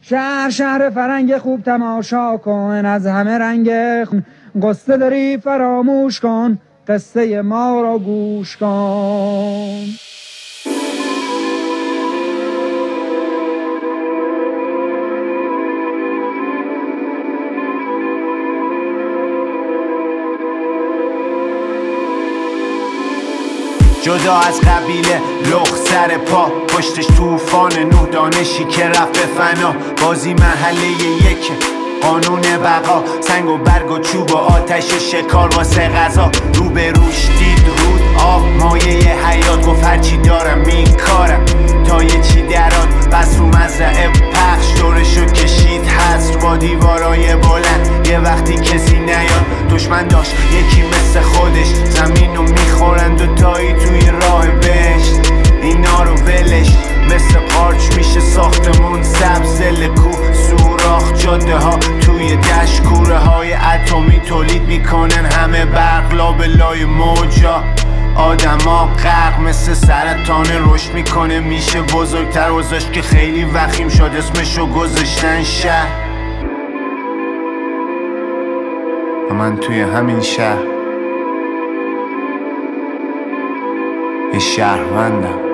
شهر فرنگ خوب تماشا کن، از همه رنگ قصه داری فراموش کن، قصه ما را گوش کن. جدا از قبیله لخ سر پا، پشتش طوفان نوح دانشی که رفت به فنا. بازی محله یکه قانون بقا، سنگ و برگ و چوب و آتش و شکار واسه غذا. رو به روش دید رود آب مایه حیات، گفت هرچی دارم میکارم تا یه چی درات. بس رو مزرعه پخش دورشو کشید حصر با دیوارای بلند، یه وقتی کسی نیاد. دشمن داشت یکی مثل خودش، زمینو میخورن دوتایی توی راه بهشت. اینا رو ولش مثل قارچ میشه ساختمون، سبز کوه سوراخ جاده ها توی دشت. کوره های اتمی تولید میکنن همه برق لابلای موجا. آدما غرق مثل سرطان رشد میکنه، میشه بزرگتر وزش که خیلی وخیم شد اسمشو گذاشتن شهر. و من توی همین شهر یه شهروندم.